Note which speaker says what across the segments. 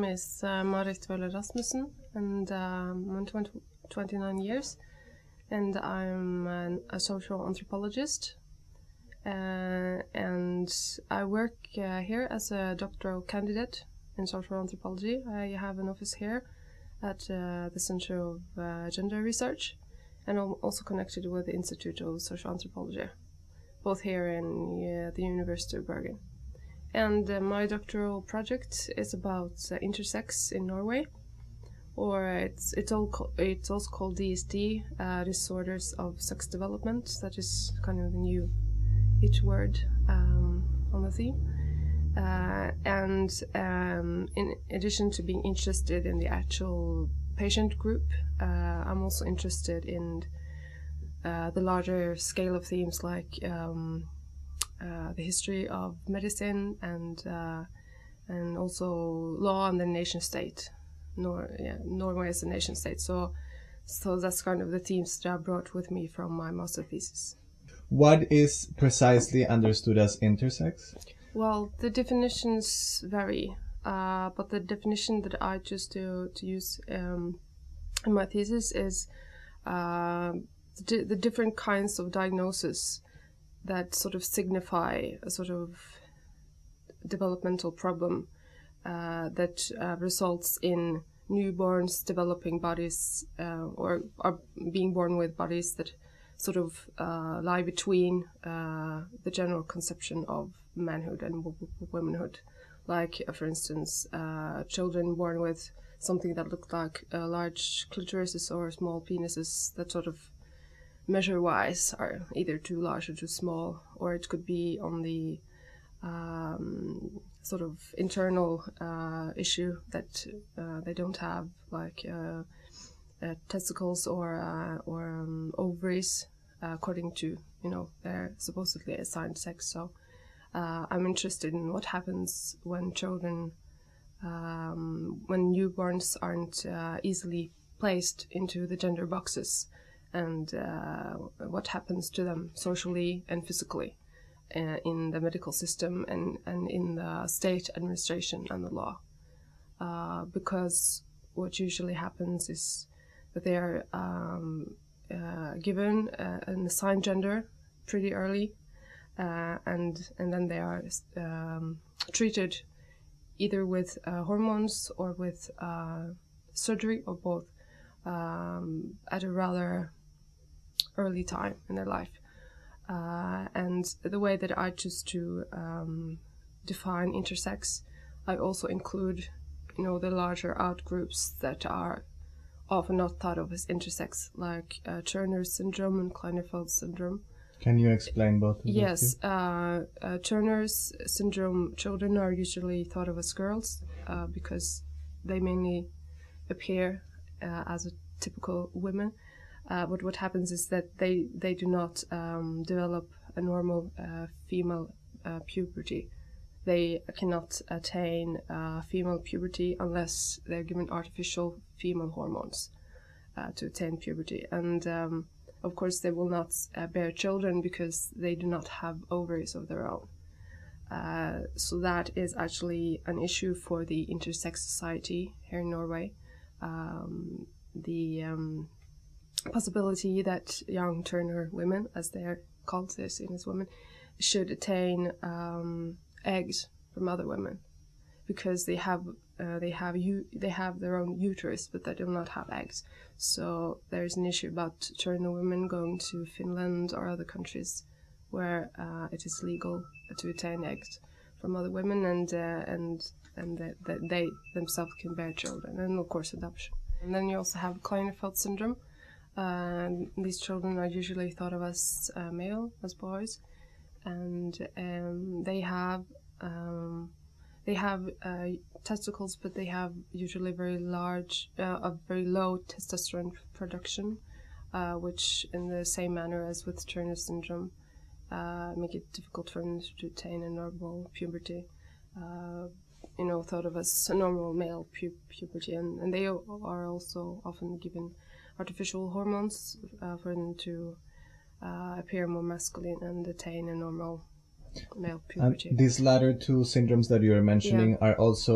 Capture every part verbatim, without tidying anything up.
Speaker 1: is uh, Marit Vøller Rasmussen, and um, I'm twenty, twenty-nine years, and I'm an, a social anthropologist. Uh, and I work uh, here as a doctoral candidate in social anthropology. I have an office here at uh, the Center of uh, Gender Research, and I'm also connected with the Institute of Social Anthropology, both here in uh, the University of Bergen. And uh, my doctoral project is about uh, intersex in Norway, or it's it's all co- it's also called D S D, uh, disorders of sex development. That is kind of the new each word um, on the theme. Uh, and um, in addition to being interested in the actual patient group, uh, I'm also interested in uh, the larger scale of themes like um, uh, the history of medicine and uh, and also law and the nation state, Nor yeah, Norway as a nation state. So, so that's kind of the themes that I brought with me from my master thesis.
Speaker 2: What is precisely understood as intersex?
Speaker 1: Well, the definitions vary, uh, but the definition that I choose to, to use um, in my thesis is uh, the, the different kinds of diagnosis that sort of signify a sort of developmental problem uh, that uh, results in newborns developing bodies uh, or are being born with bodies that sort of uh, lie between uh, the general conception of manhood and w- w- womanhood. Like, uh, for instance, uh, children born with something that looked like uh, large clitorises or small penises that sort of measure-wise are either too large or too small, or it could be on the um, sort of internal uh, issue that uh, they don't have, like uh, Uh, testicles or uh, or um, ovaries, uh, according to you know their supposedly assigned sex. So uh, I'm interested in what happens when children, um, when newborns aren't uh, easily placed into the gender boxes, and uh, what happens to them socially and physically uh, in the medical system and, and in the state administration and the law. Uh, because what usually happens is that they are um, uh, given uh, an assigned gender pretty early, uh, and and then they are um, treated either with uh, hormones or with uh, surgery or both um, at a rather early time in their life. Uh, and the way that I choose to um, define intersex, I also include, you know, the larger outgroups that are often not thought of as intersex, like uh, Turner's syndrome and Klinefeld's syndrome.
Speaker 2: Can you explain both of those?
Speaker 1: Yes, uh, uh, Turner's syndrome children are usually thought of as girls uh, because they mainly appear uh, as a typical women. Uh, but what happens is that they, they do not um, develop a normal uh, female uh, puberty. They cannot attain uh, female puberty unless they're given artificial female hormones uh, to attain puberty. And um, of course they will not uh, bear children because they do not have ovaries of their own. Uh, so that is actually an issue for the intersex society here in Norway. Um, the um, possibility that young Turner women, as they are called, they're seen as women, should attain um, eggs from other women because they have uh, they have u- they have their own uterus, but they do not have eggs. So there's an issue about Turner women going to Finland or other countries where uh, it is legal to attain eggs from other women, and uh, and and that, that they themselves can bear children, and of course adoption. And then you also have Klinefeldt syndrome. Uh, these children are usually thought of as uh, male, as boys, and um, they have um, they have uh, testicles, but they have usually very large, uh, a very low testosterone production, uh, which, in the same manner as with Turner syndrome, uh, make it difficult for them to attain a normal puberty. Uh, you know, thought of as a normal male pu- puberty, and, and they are also often given artificial hormones uh, for them to uh, appear more masculine and attain a normal male puberty.
Speaker 2: And these latter two syndromes that you are mentioning yeah. are also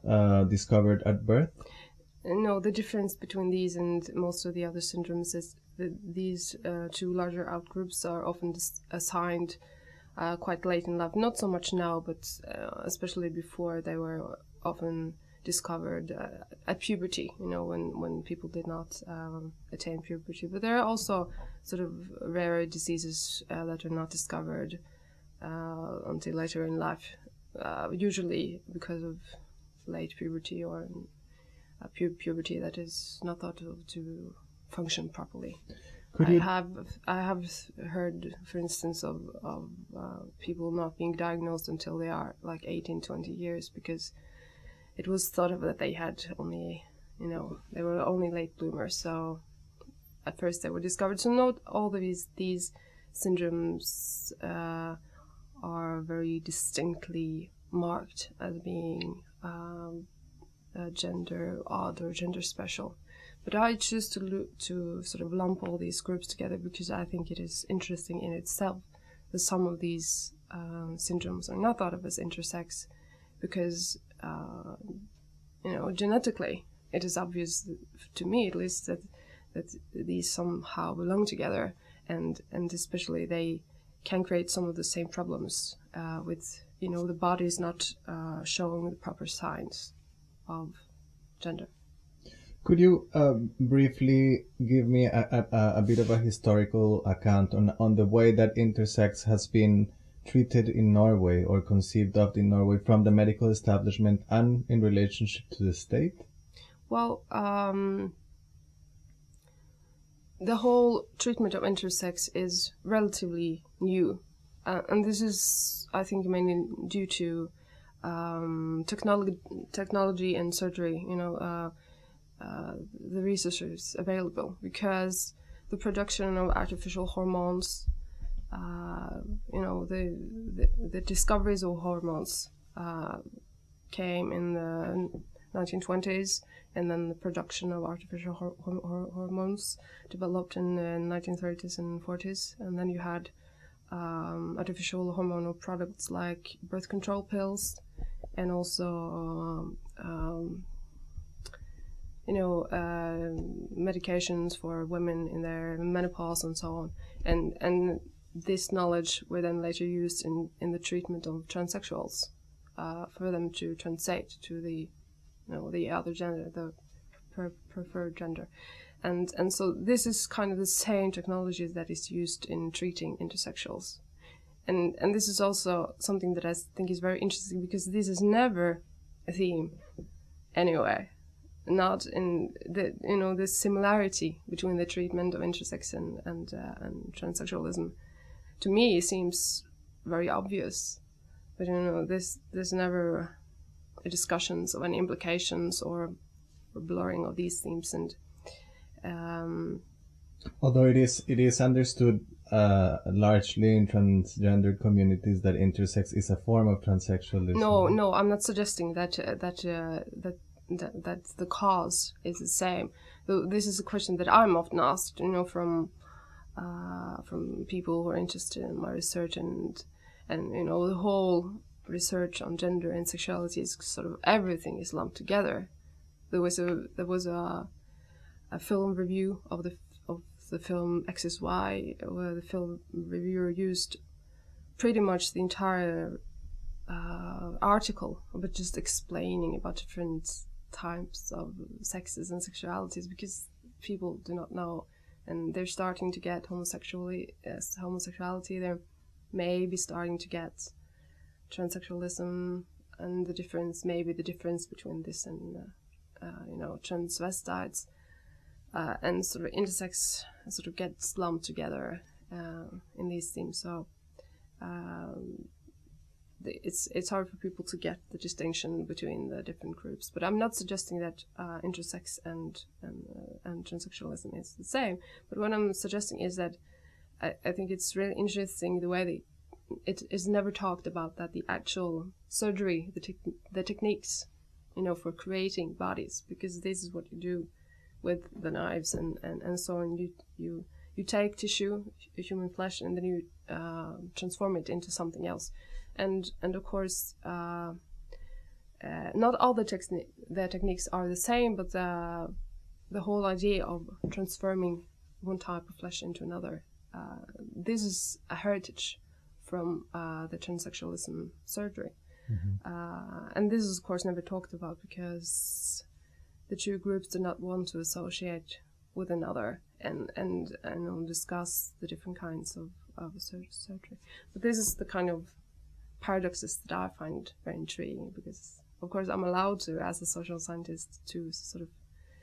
Speaker 2: uh, discovered at birth?
Speaker 1: No, the difference between these and most of the other syndromes is that these uh, two larger outgroups are often dis- assigned uh, quite late in life. Not so much now, but uh, especially before, they were often discovered uh, at puberty, you know, when, when people did not um, attain puberty. But there are also sort of rare diseases uh, that are not discovered uh, until later in life, uh, usually because of late puberty or a pu- puberty that is not thought of to function properly.
Speaker 2: Could
Speaker 1: I
Speaker 2: you
Speaker 1: have I have heard, for instance, of, of uh, people not being diagnosed until they are like eighteen, twenty years because it was thought of that they had only, you know, they were only late bloomers. So at first they were discovered. So not all of these, these syndromes uh, are very distinctly marked as being um, uh, gender odd or gender special. But I choose to lo- to sort of lump all these groups together because I think it is interesting in itself that some of these um, syndromes are not thought of as intersex because, uh, you know, genetically it is obvious, to me at least, that that these somehow belong together, and, and especially they can create some of the same problems uh, with, you know, the body is not uh, showing the proper signs of gender.
Speaker 2: could you uh, briefly give me a, a, a bit of a historical account on, on the way that intersex has been treated in Norway or conceived of in Norway from the medical establishment and in relationship to the state?
Speaker 1: Well, um, the whole treatment of intersex is relatively new. Uh, and this is, I think, mainly due to um, technology, technology and surgery, you know, uh, uh, the resources available, because the production of artificial hormones, uh, you know, the, the, the discoveries of hormones uh, came in the nineteen twenties, and then the production of artificial hor- hor- hormones developed in the nineteen thirties and forties, and then you had um, artificial hormonal products like birth control pills, and also um, um, you know uh, medications for women in their menopause and so on, and and this knowledge were then later used in, in the treatment of transsexuals uh, for them to translate to the you know the other gender, the per- preferred gender. And and so this is kind of the same technology that is used in treating intersexuals. And and this is also something that I think is very interesting because this is never a theme anyway. Not in the you know the similarity between the treatment of intersex and and, uh, and transsexualism, to me, seems very obvious. But you know this there's never discussions of any implications or, or blurring of these themes. And um,
Speaker 2: Although it is it is understood uh, largely in transgender communities that intersex is a form of transsexualism.
Speaker 1: no, no, I'm not suggesting that uh, that, uh, that that that the cause is the same. Though this is a question that I'm often asked, you know, from uh, from people who are interested in my research, and and you know the whole research on gender and sexuality is sort of everything is lumped together. There was a there was a a film review of the of the film X S Y, where the film reviewer used pretty much the entire uh, article, but just explaining about different types of sexes and sexualities, because people do not know, and they're starting to get homosexuality. As homosexuality, they're maybe starting to get transsexualism, and the difference, maybe the difference between this and uh, uh, you know transvestites. Uh, and sort of intersex sort of gets lumped together uh, in these themes. So um, the, it's it's hard for people to get the distinction between the different groups. But I'm not suggesting that uh, intersex and and, uh, and transsexualism is the same. But what I'm suggesting is that I, I think it's really interesting the way that it is never talked about, that the actual surgery, the te- the techniques, you know, for creating bodies, because this is what you do with the knives and, and, and so on. You you you take tissue, human flesh, and then you uh, transform it into something else. And and of course, uh, uh, not all the techni- the techniques are the same, but the the whole idea of transforming one type of flesh into another. Uh, this is a heritage from uh, the transsexualism surgery.
Speaker 2: Mm-hmm.
Speaker 1: Uh, and this is, of course, never talked about because the two groups do not want to associate with another and and, and discuss the different kinds of, of surgery. But this is the kind of paradoxes that I find very intriguing because, of course, I'm allowed to, as a social scientist, to sort of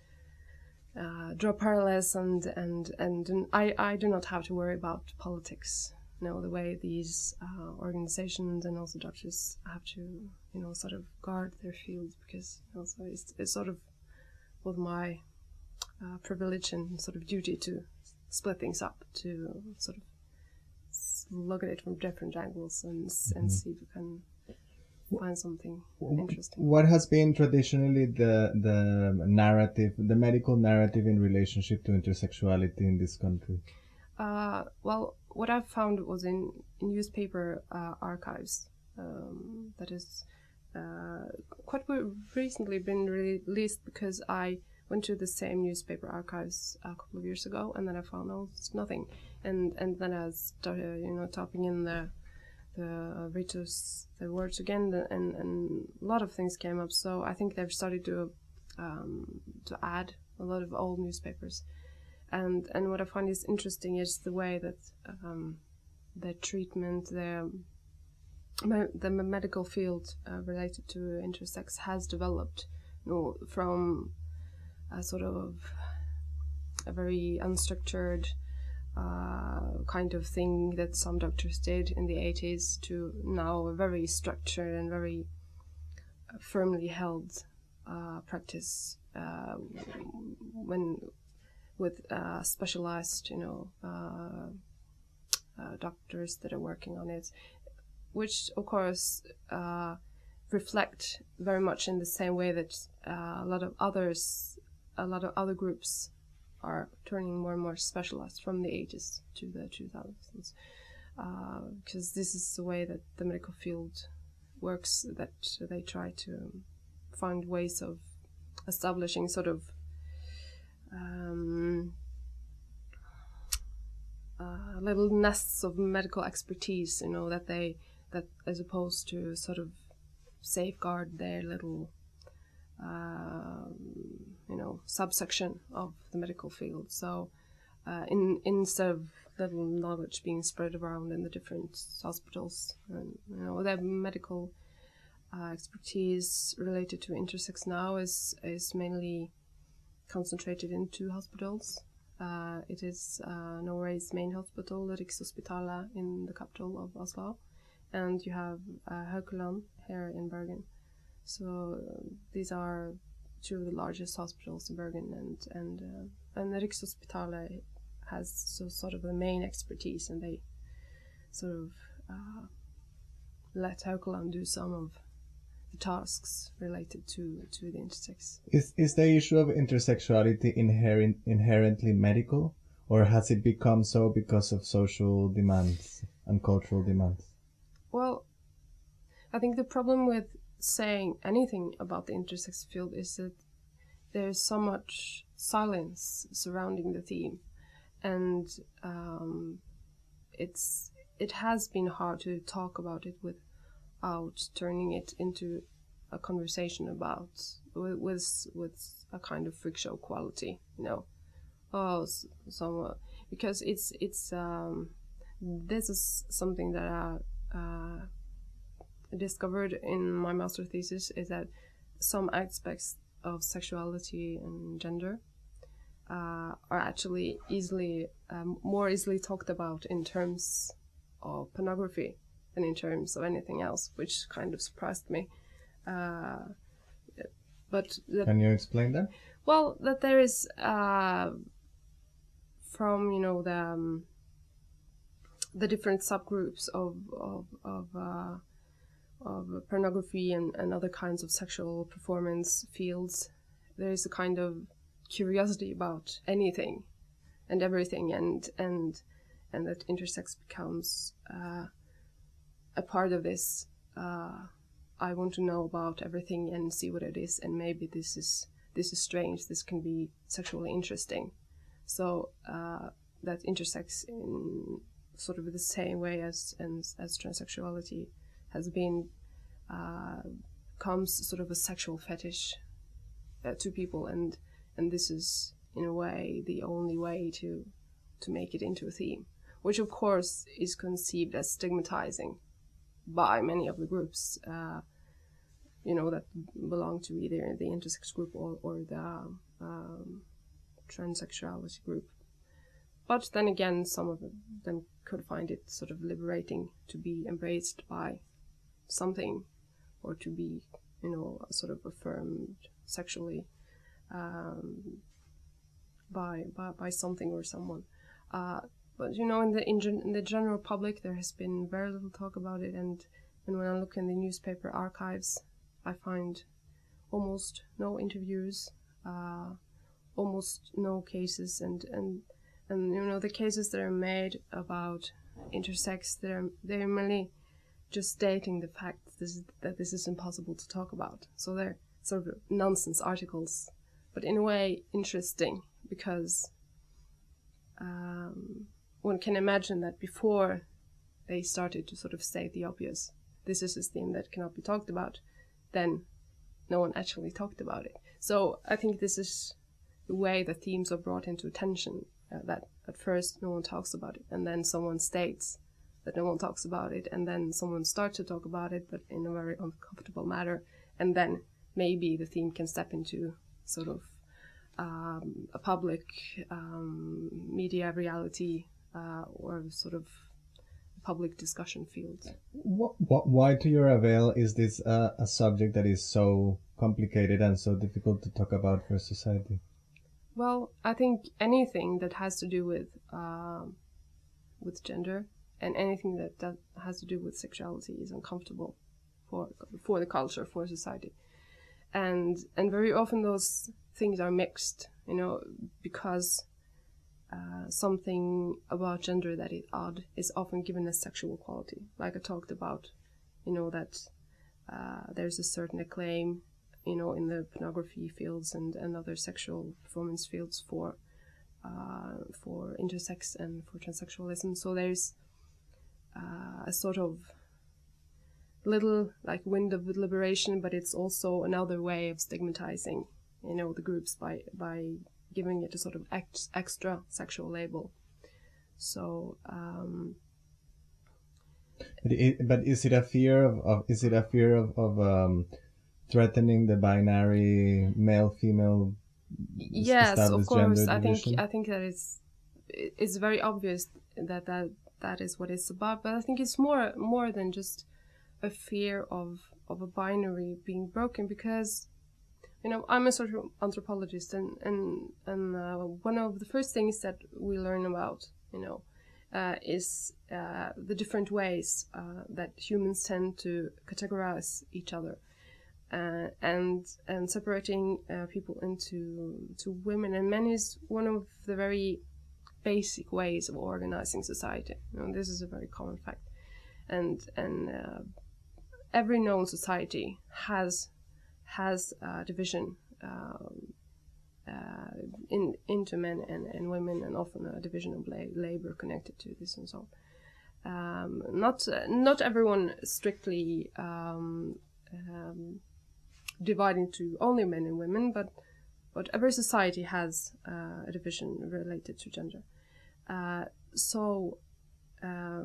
Speaker 1: uh, draw parallels and and and I, I do not have to worry about politics. You know, the way these uh, organizations and also doctors have to, you know, sort of guard their field because also it's, it's sort of with my uh, privilege and sort of duty to split things up, to sort of look at it from different angles and mm-hmm. and see if we can find something interesting.
Speaker 2: What has been traditionally the the narrative, the medical narrative in relationship to intersexuality in this country?
Speaker 1: Uh, well, what I found was in, in newspaper uh, archives. Um, that is uh, quite recently been released because I went to the same newspaper archives a couple of years ago, and then I found oh, it's nothing. And and then I started, you know, typing in the the ritus, the words again, and and a lot of things came up. So I think they've started to um, to add a lot of old newspapers. And and what I find is interesting is the way that um, the treatment, the the medical field uh, related to intersex has developed, you know, from a sort of a very unstructured uh, kind of thing that some doctors did in the eighties to now a very structured and very firmly held uh, practice uh, when. with uh, specialized, you know, uh, uh, doctors that are working on it, which of course uh, reflect very much in the same way that uh, a lot of others, a lot of other groups are turning more and more specialized from the eighties to the two thousands, uh, because this is the way that the medical field works, that they try to find ways of establishing sort of Um, uh, little nests of medical expertise, you know, that they that as opposed to sort of safeguard their little, uh, you know, subsection of the medical field. So, uh, in instead of little knowledge being spread around in the different hospitals, and you know, their medical uh, expertise related to intersex now is is mainly concentrated in two hospitals. Uh, it is uh, Norway's main hospital, Rikshospitalet, in the capital of Oslo, and you have uh, Haukeland here in Bergen. So uh, these are two of the largest hospitals in Bergen, and and uh, and Rikshospitalet has so sort of the main expertise, and they sort of uh, let Haukeland do some of tasks related to to the intersex.
Speaker 2: Is is the issue of intersexuality inherent inherently medical, or has it become so because of social demands and cultural demands?
Speaker 1: Well, I think the problem with saying anything about the intersex field is that there's so much silence surrounding the theme, and um, it's it has been hard to talk about it without turning it into a conversation about with with, with a kind of freak show quality, you know. Oh, so because it's it's um, this is something that I uh, discovered in my master thesis, is that some aspects of sexuality and gender uh, are actually easily um, more easily talked about in terms of pornography than in terms of anything else, which kind of surprised me. Uh, but that,
Speaker 2: can you explain that?
Speaker 1: Well, that there is uh, from you know the um, the different subgroups of of of, uh, of pornography and, and other kinds of sexual performance fields, there is a kind of curiosity about anything and everything, and and and that intersex becomes uh, a part of this uh, I want to know about everything and see what it is, and maybe this is this is strange, this can be sexually interesting. So uh, that intersex in sort of the same way as as, as transsexuality has been, uh, comes sort of a sexual fetish uh, to people, and and this is in a way the only way to to make it into a theme, which of course is conceived as stigmatizing by many of the groups, uh, you know, that belong to either the intersex group or, or the um, transsexuality group. But then again, some of them could find it sort of liberating to be embraced by something, or to be, you know, sort of affirmed sexually um, by, by by something or someone. Uh, but you know, in the in, gen- in the general public, there has been very little talk about it, and and when I look in the newspaper archives, I find almost no interviews, uh, almost no cases, and and and you know, the cases that are made about intersex, they're they're merely just stating the fact that this is, that this is impossible to talk about. So they're sort of nonsense articles, but in a way interesting, because um, one can imagine that before they started to sort of state the obvious, this is a theme that cannot be talked about, then no one actually talked about it. So I think this is the way that themes are brought into attention, uh, that at first no one talks about it, and then someone states that no one talks about it, and then someone starts to talk about it, but in a very uncomfortable manner, and then maybe the theme can step into sort of um, a public um, media reality, uh, or sort of public discussion field.
Speaker 2: What, what, why, to your avail, is this uh, a subject that is so complicated and so difficult to talk about for society?
Speaker 1: Well, I think anything that has to do with uh, with gender and anything that, that has to do with sexuality is uncomfortable for for the culture, for society, and and very often those things are mixed, you know, because uh, something about gender that is odd is often given a sexual quality, like I talked about, you know, that uh, there's a certain acclaim, you know, in the pornography fields and, and other sexual performance fields for uh, for intersex and for transsexualism. So there's uh, a sort of little like wind of liberation, but it's also another way of stigmatizing, you know, the groups by by giving it a sort of ex- extra sexual label. So um,
Speaker 2: but, it, but is it a fear of, of is it a fear of, of um, threatening the binary male female
Speaker 1: yes, of course, I think
Speaker 2: division?
Speaker 1: I think that it's it's very obvious that, that that is what it's about, but I think it's more more than just a fear of of a binary being broken, because, you know, I'm a social anthropologist, and and and uh, one of the first things that we learn about, you know, uh, is uh, the different ways uh, that humans tend to categorize each other, uh, and and separating uh, people into to women and men is one of the very basic ways of organizing society. You know, this is a very common fact, and and uh, every known society has has a division um, uh, in into men and, and women, and often a division of la- labor connected to this and so on. Um, not uh, not everyone strictly um, um, divided into only men and women, but but every society has uh, a division related to gender. Uh, so uh,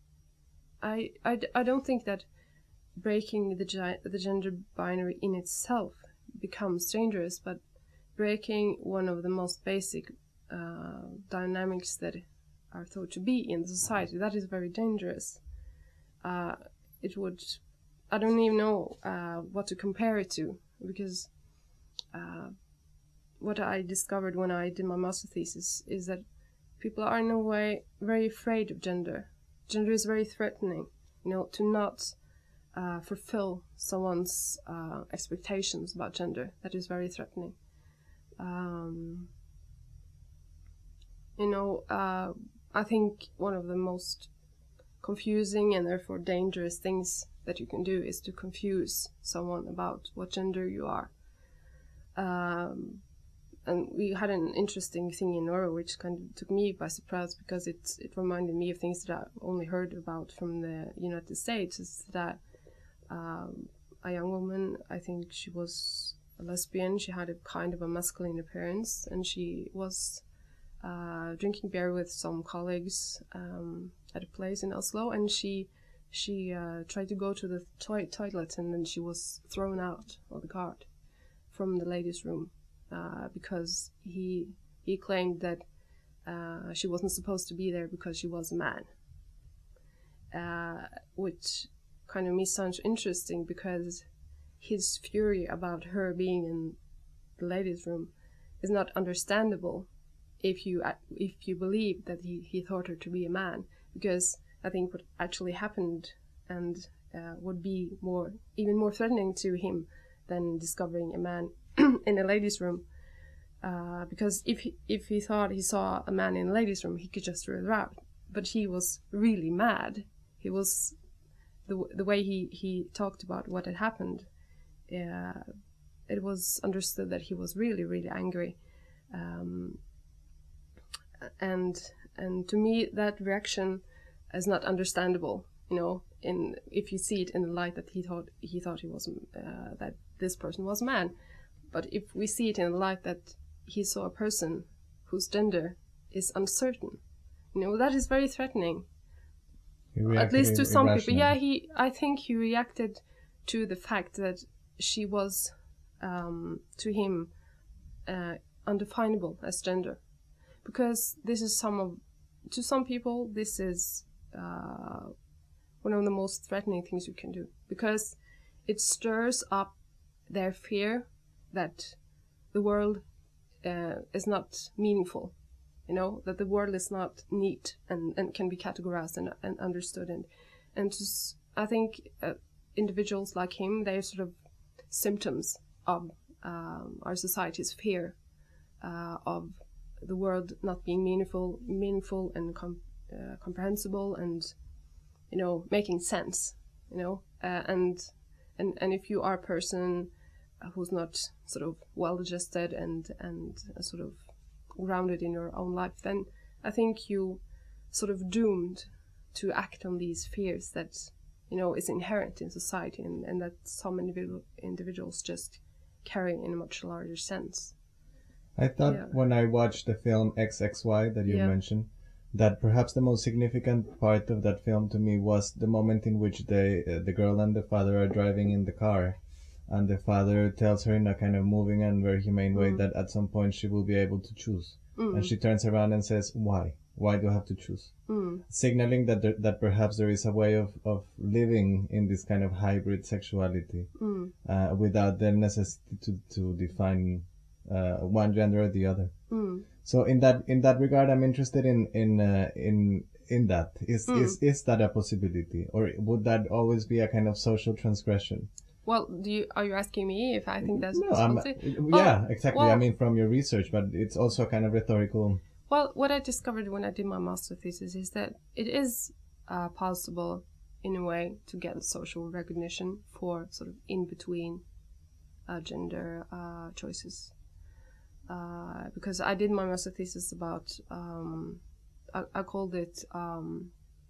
Speaker 1: I, I, I don't think that breaking the gi- the gender binary in itself becomes dangerous, but breaking one of the most basic uh, dynamics that are thought to be in the society, that is very dangerous. Uh, it would, I don't even know uh, what to compare it to, because uh, what I discovered when I did my master thesis is that people are in a way very afraid of gender. Gender is very threatening, you know, to not uh, fulfill someone's uh, expectations about gender. That is very threatening. Um, you know, uh, I think one of the most confusing and therefore dangerous things that you can do is to confuse someone about what gender you are. Um, and we had an interesting thing in Norway which kind of took me by surprise, because it it reminded me of things that I only heard about from the United States. Is that um, a young woman, I think she was a lesbian, she had a kind of a masculine appearance, and she was uh, drinking beer with some colleagues um, at a place in Oslo, and she she uh, tried to go to the to- toilet, and then she was thrown out of the guard from the ladies' room. Uh, because he he claimed that uh, she wasn't supposed to be there because she was a man, uh, which kind of me sounds interesting, because his fury about her being in the ladies' room is not understandable if you if you believe that he, he thought her to be a man, because I think what actually happened and uh, would be more even more threatening to him than discovering a man in a ladies' room, uh, because if he, if he thought he saw a man in a ladies' room, he could just throw it out. But he was really mad. He was the the way he, he talked about what had happened. Uh, it was understood that he was really really angry, um, and and to me that reaction is not understandable. You know, in if you see it in the light that he thought he thought he was uh, that this person was a man. But if we see it in the light that he saw a person whose gender is uncertain, you know, that is very threatening. At least to some people. Yeah, he. I think he reacted to the fact that she was, um, to him, uh, undefinable as gender, because this is some of, to some people, this is uh, one of the most threatening things you can do, because it stirs up their fear that the world uh, is not meaningful, you know, that the world is not neat and, and can be categorized and, and understood. And, and just, I think uh, individuals like him, they're sort of symptoms of um, our society's fear uh, of the world not being meaningful, meaningful and com- uh, comprehensible and, you know, making sense, you know, uh, and, and, and if you are a person who's not sort of well-adjusted and and uh, sort of grounded in your own life, then I think you sort of doomed to act on these fears that, you know, is inherent in society, and, and that some individual individuals just carry in a much larger sense.
Speaker 2: I thought
Speaker 1: yeah.
Speaker 2: when I watched the film X X Y that you
Speaker 1: yeah.
Speaker 2: mentioned, that perhaps the most significant part of that film to me was the moment in which they, uh, the girl and the father are driving in the car, and the father tells her in a kind of moving and very humane way
Speaker 1: mm.
Speaker 2: that at some point she will be able to choose.
Speaker 1: Mm.
Speaker 2: And she turns around and says, why? Why do I have to choose?
Speaker 1: Mm.
Speaker 2: Signaling that there, that perhaps there is a way of, of living in this kind of hybrid sexuality
Speaker 1: mm.
Speaker 2: uh, without the necessity to, to define uh, one gender or the other.
Speaker 1: Mm.
Speaker 2: So in that in that regard, I'm interested in in uh, in in that. Is
Speaker 1: mm.
Speaker 2: is is that a possibility, or would that always be a kind of social transgression?
Speaker 1: Well, do you are you asking me if I think that's
Speaker 2: no,
Speaker 1: a possibility?
Speaker 2: I'm, yeah,
Speaker 1: well,
Speaker 2: exactly.
Speaker 1: Well,
Speaker 2: I mean, from your research, but it's also a kind of rhetorical.
Speaker 1: Well, what I discovered when I did my master thesis is that it is uh, possible, in a way, to get social recognition for sort of in-between uh, gender uh, choices. Uh, because I did my master thesis about, um, I, I called it, um,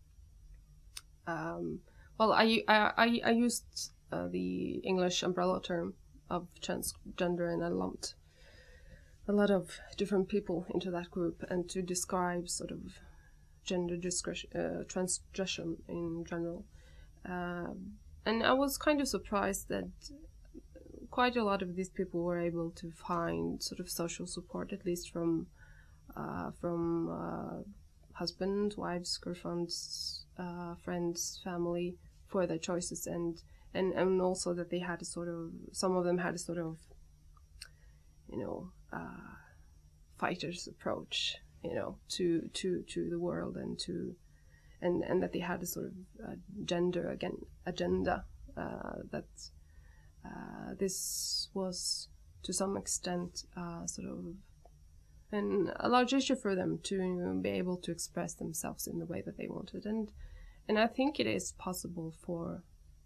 Speaker 1: um, well, I, I, I used uh, the English umbrella term of transgender, and I lumped a lot of different people into that group, and to describe sort of gender discretion, uh, transgression in general. Uh, and I was kind of surprised that quite a lot of these people were able to find sort of social support, at least from uh, from uh, husbands, wives, girlfriends, uh, friends, family, for their choices, and, and, and also that they had a sort of, some of them had a sort of, you know, uh, fighter's approach, you know, to, to, to the world, and to, and, and that they had a sort of uh, gender again agenda, uh, that uh, this was to some extent uh, sort of an, a large issue for them to be able to express themselves in the way that they wanted, and and I think it is possible for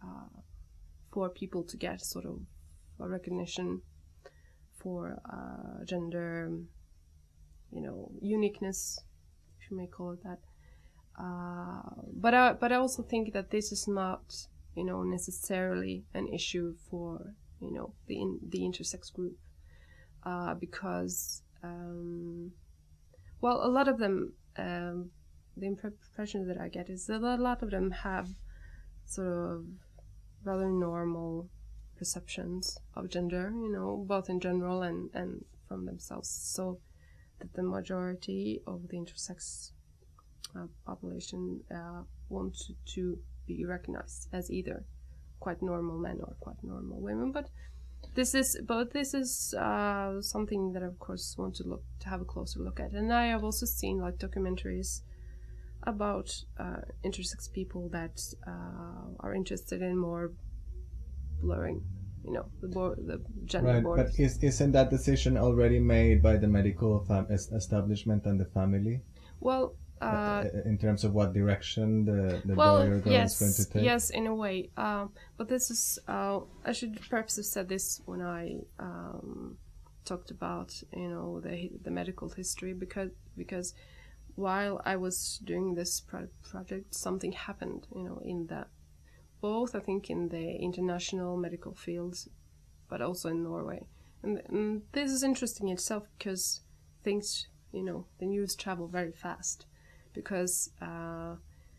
Speaker 1: uh, for people to get sort of a recognition for uh, gender, you know, uniqueness, if you may call it that. Uh, but I, but I also think that this is not, you know, necessarily an issue for, you know, the in, the intersex group, uh, because um, well, a lot of them, um, the impression that I get is that a lot of them have sort of rather normal perceptions of gender, you know, both in general and and from themselves. So that the majority of the intersex Uh, population uh, want to, to be recognized as either quite normal men or quite normal women. But this is, but this is uh, something that I of course want to look to have a closer look at. And I have also seen like documentaries about uh, intersex people that uh, are interested in more blurring, you know, the, bo- the gender
Speaker 2: right,
Speaker 1: borders.
Speaker 2: But is, isn't that decision already made by the medical fam- establishment and the family?
Speaker 1: Well. Uh,
Speaker 2: in terms of what direction the, the
Speaker 1: well,
Speaker 2: boy or girl
Speaker 1: yes,
Speaker 2: is going to take?
Speaker 1: Yes, in a way. Um, but this is, uh, I should perhaps have said this when I um, talked about, you know, the the medical history, because because while I was doing this pro- project, something happened, you know, in that, both I think in the international medical fields, but also in Norway. And, and this is interesting in itself because things, you know, the news travel very fast. Because uh,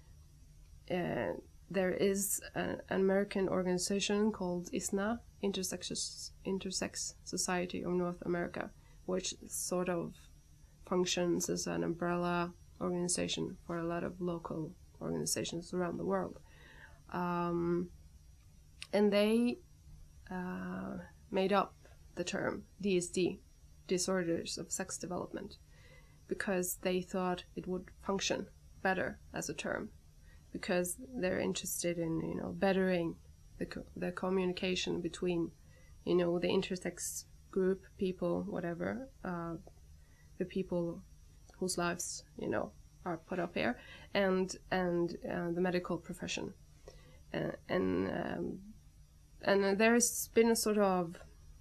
Speaker 1: uh, there is a, an American organization called I S N A, Intersex, Intersex Society of North America, which sort of functions as an umbrella organization for a lot of local organizations around the world. Um, and they uh, made up the term D S D, Disorders of Sex Development, because they thought it would function better as a term, because they're interested in, you know, bettering the co- the communication between, you know, the intersex group, people, whatever, uh, the people whose lives, you know, are put up here, and and uh, the medical profession, uh, and um, and there's been a sort of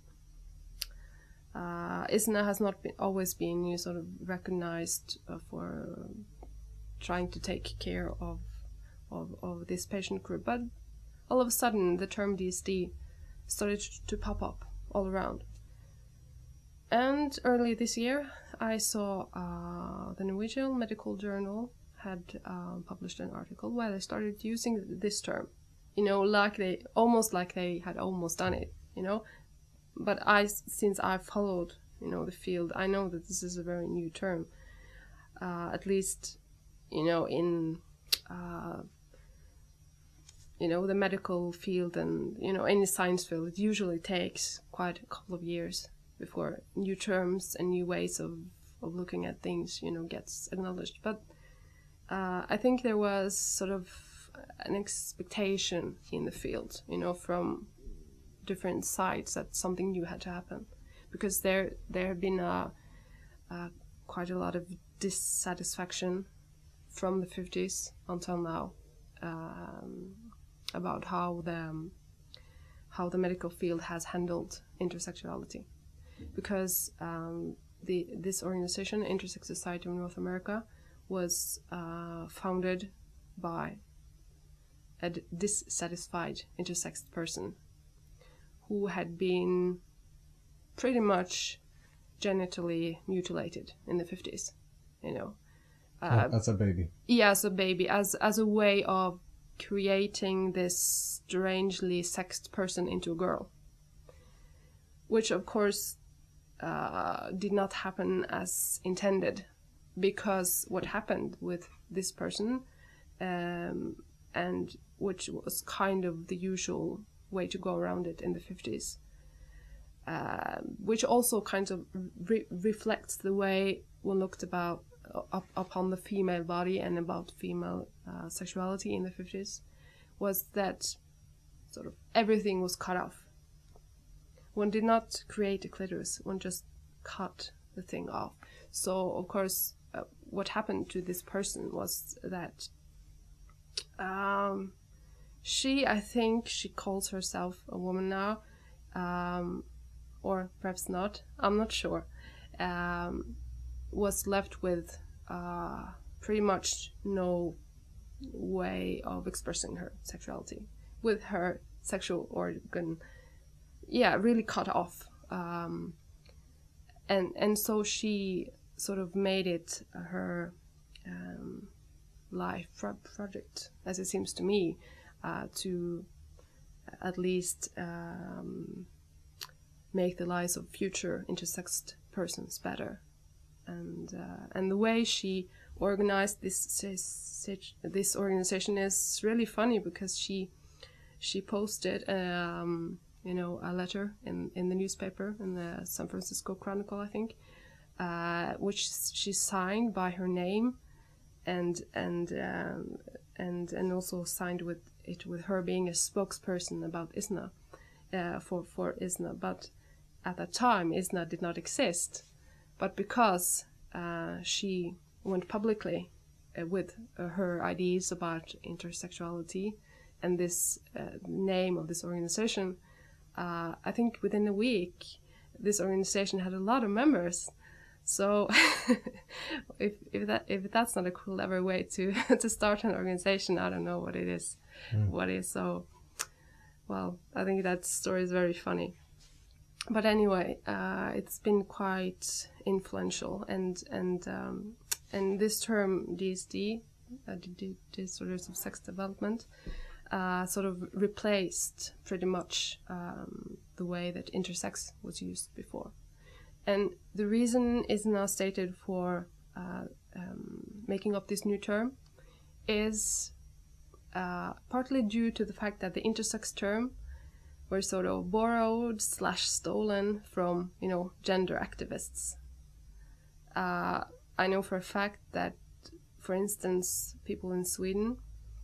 Speaker 1: Uh, I S N A has not been, always been, you know, sort of recognized uh, for uh, trying to take care of, of of this patient group, but all of a sudden the term D S D started to pop up all around. And early this year, I saw uh, the Norwegian Medical Journal had uh, published an article where they started using this term, you know, like they almost like they had almost done it, you know. But I, since I followed, you know, the field, I know that this is a very new term. Uh, at least, you know, in, uh, you know, the medical field and, you know, any science field, it usually takes quite a couple of years before new terms and new ways of, of looking at things, you know, gets acknowledged. But uh, I think there was sort of an expectation in the field, you know, from different sides that something new had to happen, because there there have been a, a quite a lot of dissatisfaction from the fifties until now um, about how the um, how the medical field has handled intersexuality, because um, the this organization, Intersex Society of North America, was uh, founded by a dissatisfied intersex person who had been pretty much genitally mutilated in the fifties, you know. Uh,
Speaker 2: as a baby.
Speaker 1: Yeah, as a baby, as as a way of creating this strangely sexed person into a girl, which of course uh, did not happen as intended, because what happened with this person, um, and which was kind of the usual way to go around it in the fifties, uh, which also kind of re- reflects the way one looked about uh, up, upon the female body and about female uh, sexuality in the fifties, was that sort of everything was cut off. One did not create a clitoris, one just cut the thing off. So of course uh, what happened to this person was that um, she, I think she calls herself a woman now, um, or perhaps not, I'm not sure, um, was left with uh, pretty much no way of expressing her sexuality, with her sexual organ, yeah, really cut off. Um, and and so she sort of made it her um, life pro- project, as it seems to me, uh, to at least um, make the lives of future intersexed persons better. And uh, and the way she organized this this, this organization is really funny, because she she posted um, you know a letter in, in the newspaper, in the San Francisco Chronicle, I think, uh, which she signed by her name, and and um, and and also signed with it with her being a spokesperson about ISNA, uh, for for ISNA. But at that time, ISNA did not exist. But because uh, she went publicly uh, with uh, her ideas about intersexuality and this uh, name of this organization, uh, I think within a week, this organization had a lot of members. So if if that if that's not a clever way to to start an organization, I don't know what it is. Mm. What is so? Well, I think that story is very funny. But anyway, uh, it's been quite influential, and and um, and this term D S D, uh, disorders of sex development, uh, sort of replaced pretty much um, the way that intersex was used before. And the reason is now stated for uh, um, making up this new term is uh, partly due to the fact that the intersex term were sort of borrowed slash stolen from, you know, gender activists. Uh, I know for a fact that, for instance, people in Sweden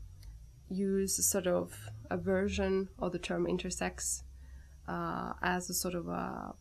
Speaker 1: use a sort of a version of the term intersex uh, as a sort of a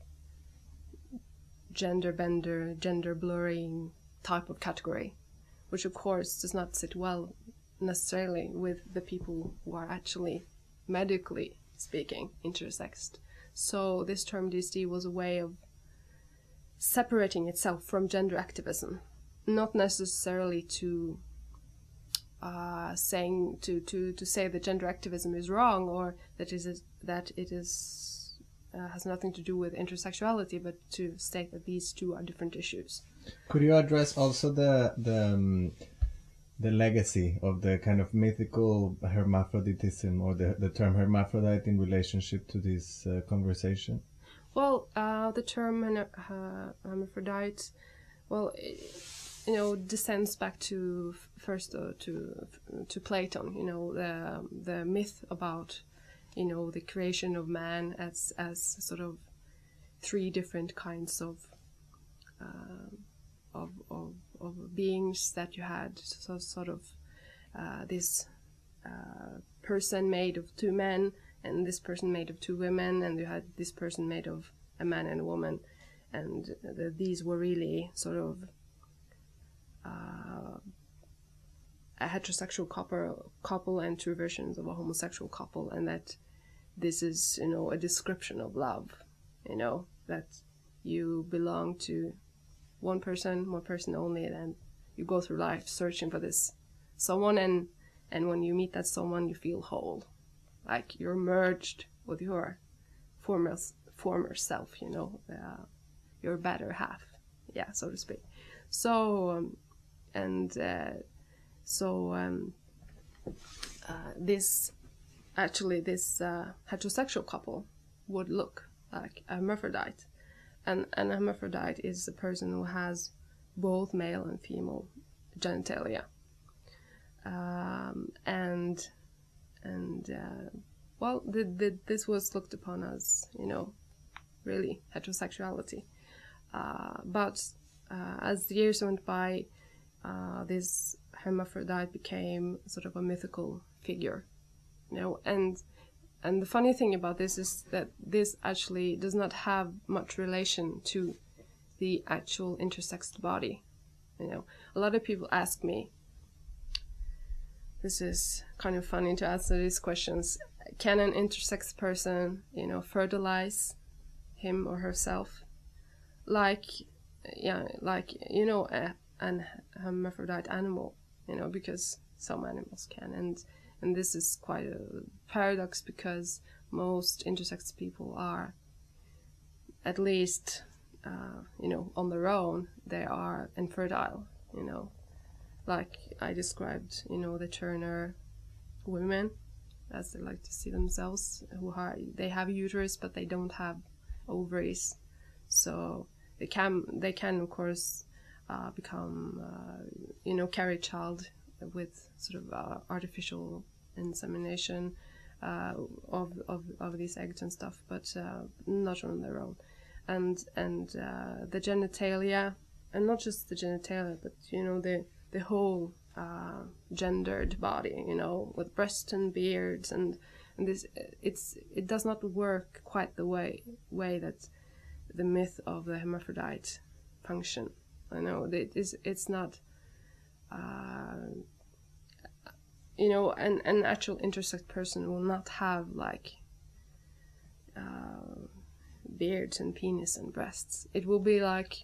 Speaker 1: gender bender, gender blurring type of category, which of course does not sit well necessarily with the people who are actually medically speaking intersexed. So this term D S D was a way of separating itself from gender activism, not necessarily to uh, saying to, to, to say that gender activism is wrong, or that is that it is uh, has nothing to do with intersexuality, but to state that these two are different issues.
Speaker 2: Could you address also the the um, the legacy of the kind of mythical hermaphroditism, or the, the term hermaphrodite, in relationship to this uh, conversation?
Speaker 1: Well, uh, the term uh, hermaphrodite, well, it, you know, descends back to first uh, to to Plato. You know, the the myth about, you know, the creation of man as as sort of three different kinds of uh, of, of of beings that you had. So sort of uh, this uh, person made of two men, and this person made of two women, and you had this person made of a man and a woman, and the, these were really sort of uh, a heterosexual couple, couple and two versions of a homosexual couple, and that this is, you know, a description of love, you know, that you belong to one person, one person only, and you go through life searching for this someone, and and when you meet that someone, you feel whole, like you're merged with your former former self, you know, uh, your better half, yeah, so to speak. So um, and uh, so um, uh, this actually this uh, heterosexual couple would look like a hermaphrodite. And an hermaphrodite is a person who has both male and female genitalia, um, and and uh, well, the, the, this was looked upon as, you know, really heterosexuality. Uh, but uh, as the years went by, uh, this hermaphrodite became sort of a mythical figure, you know, and. And the funny thing about this is that this actually does not have much relation to the actual intersexed body. You know, a lot of people ask me, this is kind of funny to answer these questions. Can an intersex person, you know, fertilize him or herself? Like, yeah, like, you know, a, an hermaphrodite animal, you know, because some animals can. And, and this is quite a paradox because most intersex people are, at least, uh, you know, on their own, they are infertile, you know. Like I described, you know, the Turner women, as they like to see themselves, who are, they have uterus, but they don't have ovaries. So they can, they can of course, uh, become, uh, you know, carry a child with sort of uh, artificial insemination uh, of, of of these eggs and stuff, but uh, not on their own. And and uh, the genitalia, and not just the genitalia, but you know the the whole uh, gendered body, you know, with breasts and beards, and and this it's it does not work quite the way way that the myth of the hermaphrodite function. I know it is it's not. Uh, you know, an, an actual intersex person will not have like uh, beards and penis and breasts. It will be like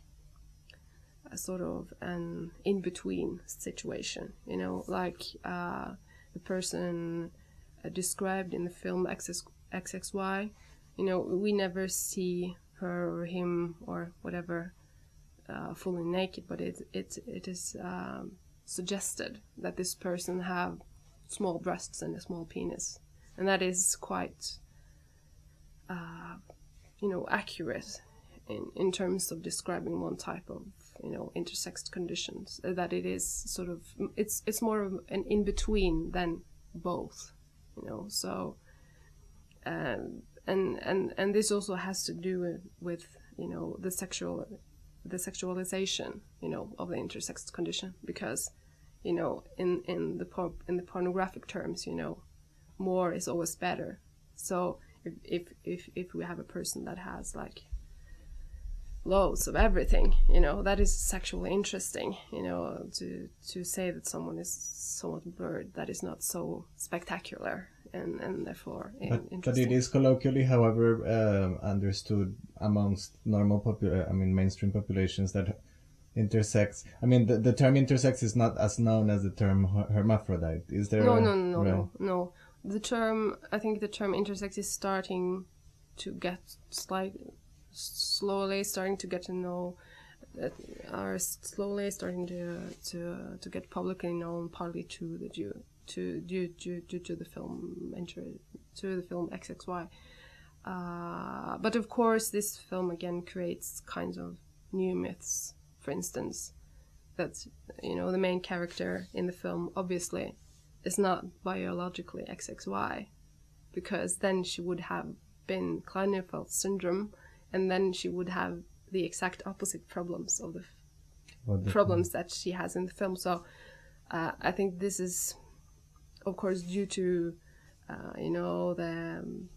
Speaker 1: a sort of an in-between situation, you know, like uh, the person uh, described in the film X X Y. You know, we never see her or him or whatever uh, fully naked, but it it it is um, suggested that this person have small breasts and a small penis, and that is quite uh, you know, accurate in, in terms of describing one type of, you know, intersex conditions, that it is sort of, it's it's more of an in-between than both, you know. So um, and and and this also has to do with, with you know, the sexual the sexualization, you know, of the intersex condition, because you know, in in the por- in the pornographic terms, you know, more is always better. So if if if, if we have a person that has like loads of everything, you know, that is sexually interesting. You know, to to say that someone is somewhat blurred, that is not so spectacular and and therefore
Speaker 2: but,
Speaker 1: interesting.
Speaker 2: But it is colloquially, however, um, understood amongst normal popul- I mean mainstream populations that intersex, I mean the, the term intersex is not as known as the term hermaphrodite. Is there?
Speaker 1: No,
Speaker 2: a,
Speaker 1: no, no,
Speaker 2: well,
Speaker 1: no, no. The term, I think the term intersex is starting to get slightly, slowly starting to get to know, uh, are slowly starting to to uh, to get publicly known, partly to the due to due due due to the film inter to the film X X Y. Uh, but of course, this film again creates kinds of new myths. For instance, that, you know, the main character in the film obviously is not biologically X X Y, because then she would have been Klinefelter syndrome, and then she would have the exact opposite problems of the, f- the problems film? that she has in the film. So uh, I think this is, of course, due to uh, you know the um,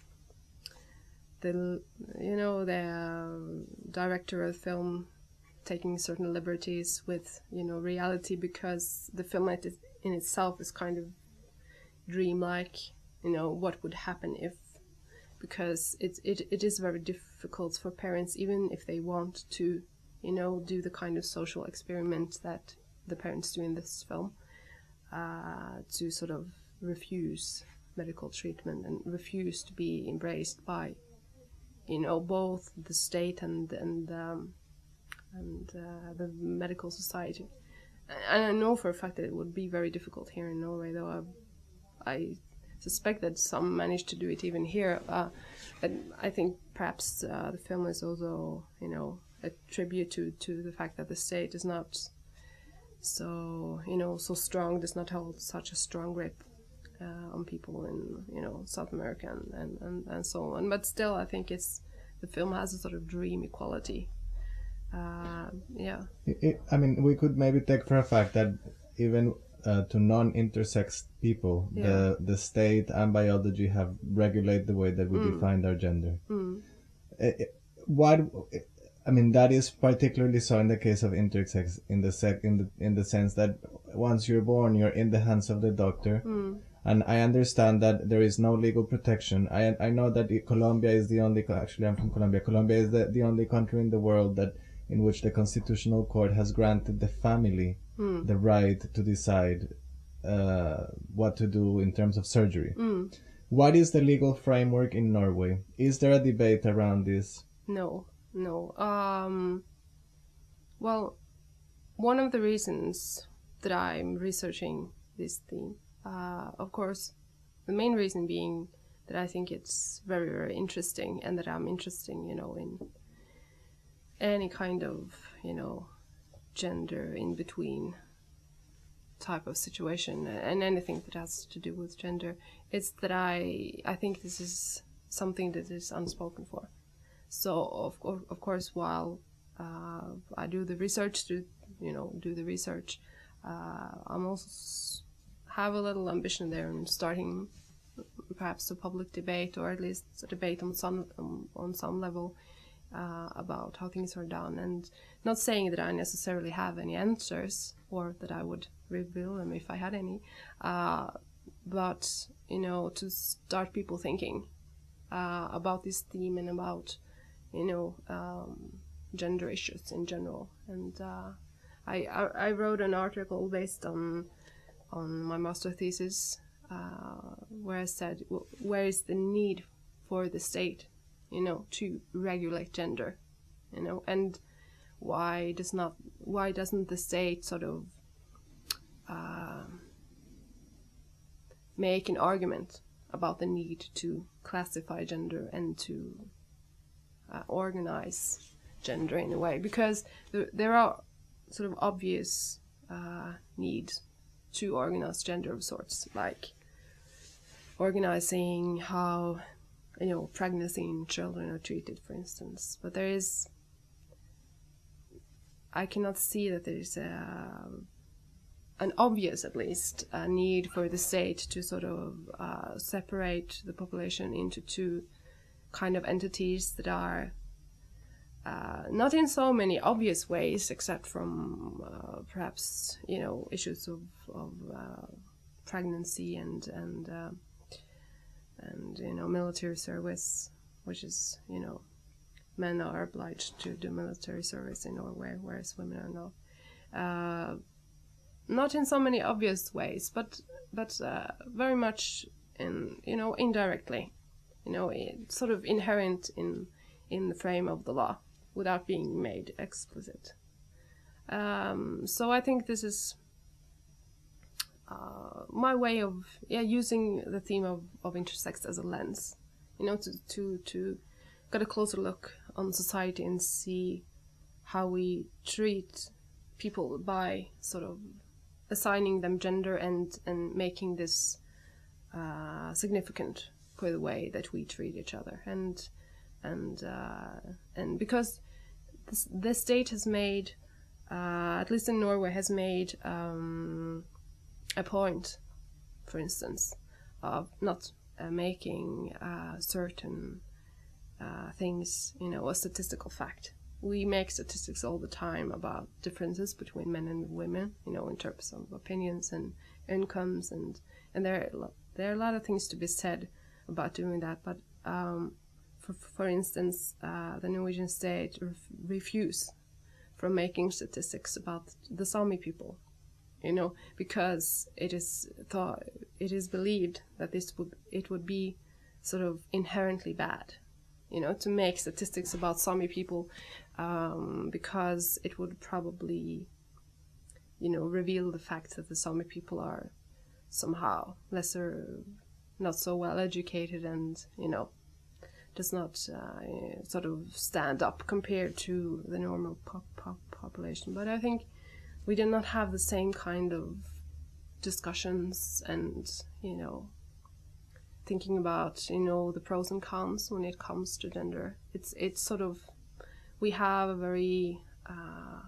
Speaker 1: the you know the uh, director of the film taking certain liberties with, you know, reality, because the film in itself is kind of dreamlike, you know, what would happen if, because it, it, it is very difficult for parents, even if they want to, you know, do the kind of social experiment that the parents do in this film, uh, to sort of refuse medical treatment and refuse to be embraced by, you know, both the state and, and um, and uh, the medical society. And I know for a fact that it would be very difficult here in Norway, though I, I suspect that some manage to do it even here. Uh, but I think perhaps uh, the film is also, you know, a tribute to, to the fact that the state is not so, you know, so strong, does not hold such a strong grip uh, on people in, you know, South America and, and, and, and so on. But still, I think it's, the film has a sort of dream equality. Uh, yeah.
Speaker 2: It, it, I mean, we could maybe take for a fact that even uh, to non-intersex people, yeah. the the state and biology have regulated the way that we mm. define our gender.
Speaker 1: Mm.
Speaker 2: It, it, why? I mean, that is particularly so in the case of intersex, in the sec, in the in the sense that once you're born, you're in the hands of the doctor.
Speaker 1: Mm.
Speaker 2: And I understand that there is no legal protection. I I know that Colombia is the only, actually I'm from Colombia. Colombia is the, the only country in the world that in which the Constitutional Court has granted the family
Speaker 1: mm.
Speaker 2: the right to decide uh, what to do in terms of surgery.
Speaker 1: Mm.
Speaker 2: What is the legal framework in Norway? Is there a debate around this?
Speaker 1: No, no. Um, well, one of the reasons that I'm researching this theme, uh, of course, the main reason being that I think it's very, very interesting, and that I'm interested, you know, in any kind of, you know, gender in between type of situation, and anything that has to do with gender. It's that I I think this is something that is unspoken for. So of of course, while uh, I do the research to you know do the research, uh, I'm also s- have a little ambition there in starting perhaps a public debate, or at least a debate on some um, on some level uh, about how things are done. And not saying that I necessarily have any answers, or that I would reveal them if I had any, uh, but you know to start people thinking uh, about this theme and about you know um, gender issues in general. And uh, I, I I wrote an article based on on my master thesis uh, where I said w- where is the need for the state you know to regulate gender, you know and why does not why doesn't the state sort of uh, make an argument about the need to classify gender and to uh, organize gender in a way, because th- there are sort of obvious uh, needs to organize gender of sorts, like organizing how you know pregnancy in children are treated, for instance. But there is I cannot see that there is a an obvious, at least, a need for the state to sort of uh, separate the population into two kind of entities that are uh, not in so many obvious ways, except from uh, perhaps you know issues of, of uh, pregnancy and and uh, and you know military service, which is you know men are obliged to do military service in Norway, whereas women are not. Uh, Not in so many obvious ways, but but uh, very much in you know indirectly, you know, sort of inherent in in the frame of the law without being made explicit. Um, so I think this is uh, my way of yeah using the theme of, of intersex as a lens, you know, to to to get a closer look on society and see how we treat people by sort of assigning them gender and, and making this uh, significant for the way that we treat each other. And and uh, and because this, the state has made, uh, at least in Norway, has made um, a point, for instance, of not uh, making uh, certain uh, things, you know, a statistical fact. We make statistics all the time about differences between men and women, you know, in terms of opinions and incomes, and and there there are a lot of things to be said about doing that. But um, for for instance, uh, the Norwegian state ref- refuse from making statistics about the Sami people, you know, because it is thought it is believed that this would it would be sort of inherently bad, you know, to make statistics about Sami people, um, because it would probably, you know, reveal the fact that the Sami people are somehow lesser, not so well educated, and, you know, does not uh, sort of stand up compared to the normal pop, pop population. But I think we do not have the same kind of discussions and, you know, thinking about, you know, the pros and cons when it comes to gender. It's it's sort of, we have a very uh,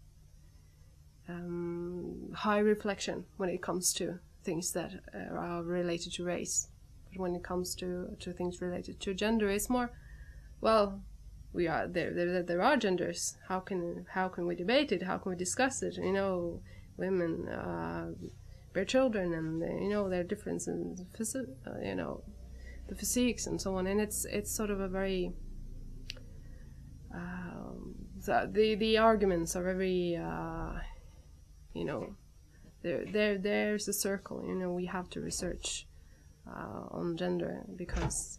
Speaker 1: um, high reflection when it comes to things that uh, are related to race. But when it comes to, to things related to gender, it's more, well, we are there, there there are genders. How can how can we debate it? How can we discuss it? You know, women uh, bear children, and you know their difference in physi- uh, you know the physiques and so on, and it's it's sort of a very um, the, the the arguments are very uh, you know there there there's a circle, you know we have to research uh, on gender because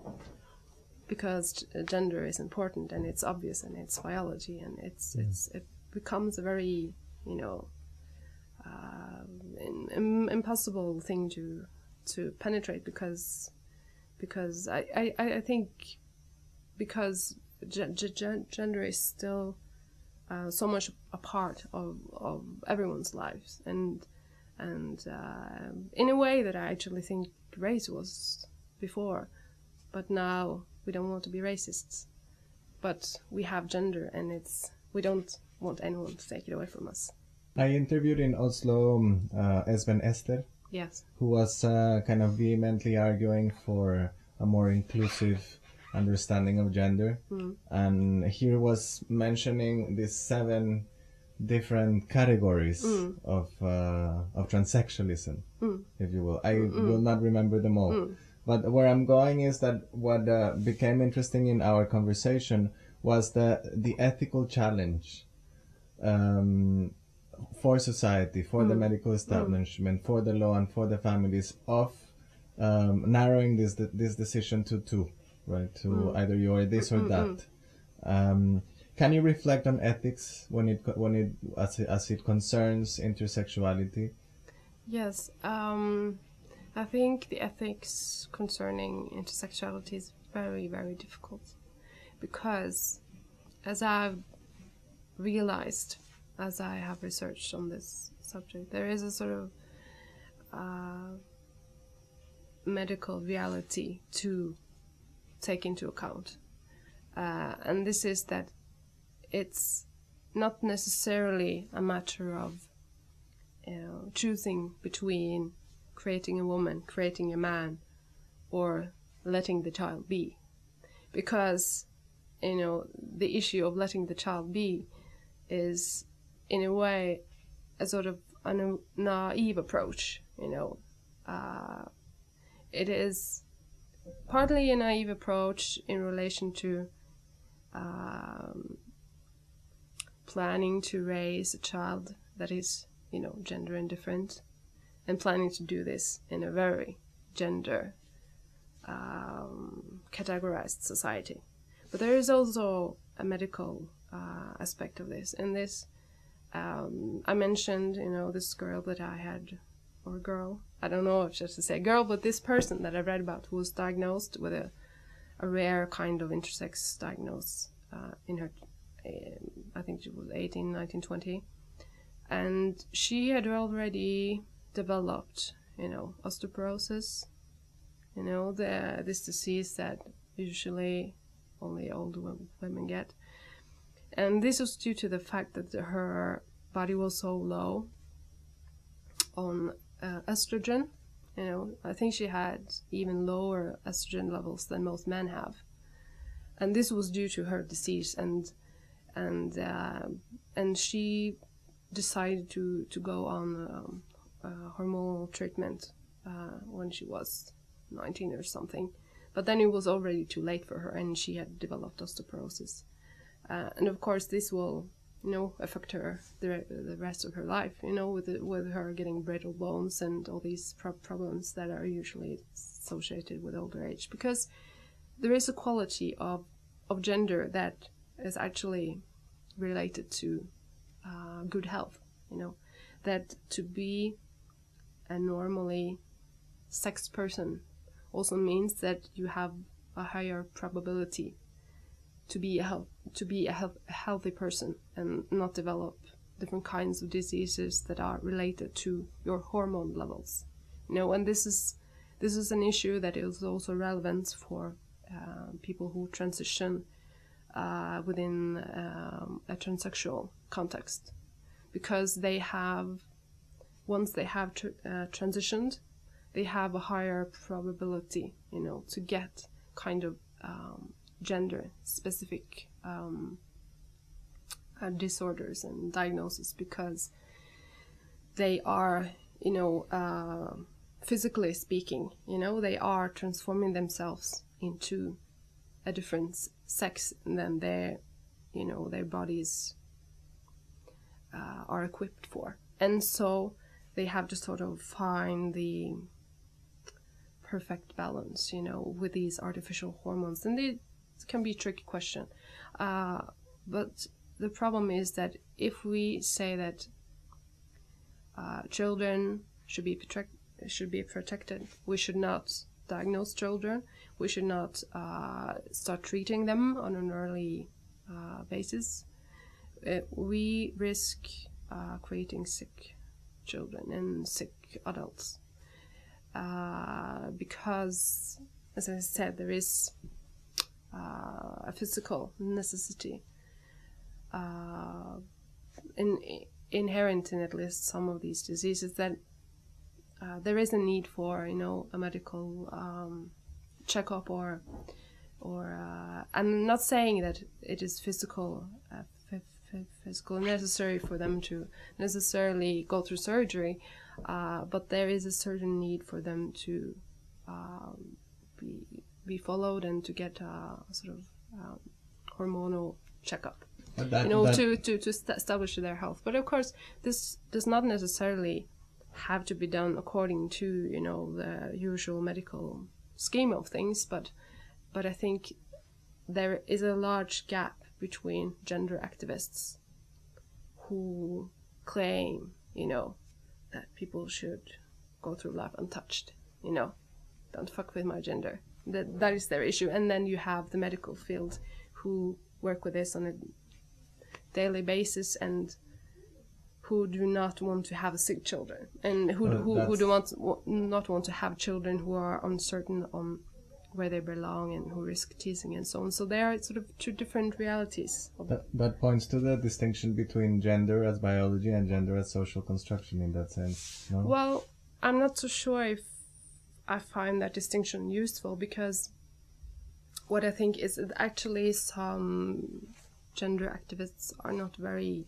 Speaker 1: because gender is important and it's obvious and it's biology, and it's mm. it's it becomes a very you know uh, in, in, impossible thing to to penetrate because because I, I, I think because ge- ge- gender is still uh, so much a part of, of everyone's lives, and and uh, in a way that I actually think race was before, but now we don't want to be racists, but we have gender, and it's we don't want anyone to take it away from us.
Speaker 2: I interviewed in Oslo uh, Esben Ester,
Speaker 1: yes,
Speaker 2: who was uh, kind of vehemently arguing for a more inclusive understanding of gender,
Speaker 1: mm.
Speaker 2: and he was mentioning these seven different categories
Speaker 1: mm.
Speaker 2: of uh, of transsexualism,
Speaker 1: mm.
Speaker 2: if you will. I
Speaker 1: Mm-mm.
Speaker 2: will not remember them all.
Speaker 1: Mm.
Speaker 2: But where I'm going is that what uh, became interesting in our conversation was the the ethical challenge um, for society, for mm. the medical establishment, mm. for the law, and for the families of um, narrowing this this decision to two, right? To mm. either you are this or that. Um, can you reflect on ethics when it when it as it, as it concerns intersexuality?
Speaker 1: Yes. Um... I think the ethics concerning intersexuality is very, very difficult because, as I've realized, as I have researched on this subject, there is a sort of uh, medical reality to take into account. Uh, and this is that it's not necessarily a matter of you know, choosing between creating a woman, creating a man, or letting the child be. Because, you know, the issue of letting the child be is, in a way, a sort of a naive approach, you know. Uh, it is partly a naive approach in relation to um, planning to raise a child that is, you know, gender indifferent, and planning to do this in a very gender um, categorized society. But there is also a medical uh, aspect of this. In this, um, I mentioned, you know, this girl that I had, or girl, I don't know if just to say girl, but this person that I read about who was diagnosed with a, a rare kind of intersex diagnosis uh, in her, um, I think she was eighteen, nineteen, twenty. And she had already developed, you know, osteoporosis, you know, the this disease that usually only older women get. And this was due to the fact that her body was so low on uh, estrogen. You know, I think she had even lower estrogen levels than most men have. And this was due to her disease, and and uh, and she decided to, to go on um, Uh, hormonal treatment uh, when she was nineteen or something, but then it was already too late for her, and she had developed osteoporosis, uh, and of course this will, you know, affect her the, re- the rest of her life, you know, with the, with her getting brittle bones and all these pro- problems that are usually associated with older age, because there is a quality of of gender that is actually related to uh, good health, you know, that to be a normally sexed person also means that you have a higher probability to be a health, to be a, health, a healthy person and not develop different kinds of diseases that are related to your hormone levels. You know, and this is this is an issue that is also relevant for uh, people who transition uh, within um, a transsexual context, because they have, once they have tr- uh, transitioned, they have a higher probability, you know, to get kind of um, gender-specific um, uh, disorders and diagnoses, because they are, you know, uh, physically speaking, you know, they are transforming themselves into a different sex than their, you know, their bodies uh, are equipped for. And so they have to sort of find the perfect balance, you know, with these artificial hormones. And they, it can be a tricky question. Uh, but the problem is that if we say that uh, children should be protect, should be protected, we should not diagnose children, we should not uh, start treating them on an early uh, basis, uh, we risk uh, creating sick children and sick adults. Uh, because, as I said, there is uh, a physical necessity uh, in, inherent in at least some of these diseases, that uh, there is a need for, you know, a medical um, checkup, or, or uh, I'm not saying that it is physical, uh, f- f- physical necessary for them to necessarily go through surgery. Uh, but there is a certain need for them to uh, be be followed and to get a sort of um, hormonal checkup,
Speaker 2: that,
Speaker 1: you know,
Speaker 2: that...
Speaker 1: to to to st- establish their health. But of course, this does not necessarily have to be done according to, you know, the usual medical scheme of things. But but I think there is a large gap between gender activists who claim, you know, that people should go through life untouched, you know, don't fuck with my gender. That that is their issue. And then you have the medical field who work with this on a daily basis and who do not want to have sick children, and who
Speaker 2: Well,
Speaker 1: who, who do want not want to have children who are uncertain on where they belong and who risk teasing and so on. So there are sort of two different realities.
Speaker 2: That, that points to the distinction between gender as biology and gender as social construction in that sense, no?
Speaker 1: Well, I'm not so sure if I find that distinction useful, because what I think is that actually some gender activists are not very